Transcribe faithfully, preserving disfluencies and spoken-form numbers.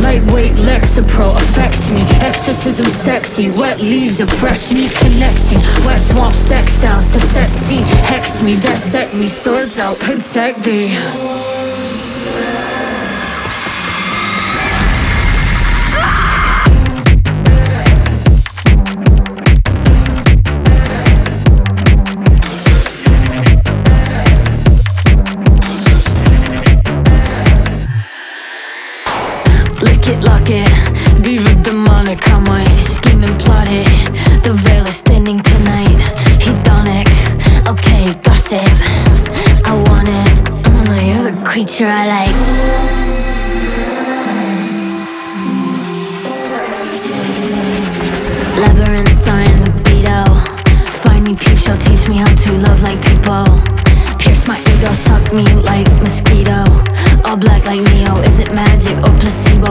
Lightweight Lexapro affects me. Exorcism sexy, wet leaves and fresh meat connecting. Wet swamp sex sounds to set scene. Hex me, dissect me, swords out, protect me. Lick it, lock it, diva demonic, on my scheme and plot it. The veil is thinning tonight, hedonic, okay, gossip. I want it, oh, you're the creature I like. Labyrinthine libido, find me peep show, teach me how to love like people. Pierce my ego, suck me like mosquito. All black like Neo, is it magic or placebo?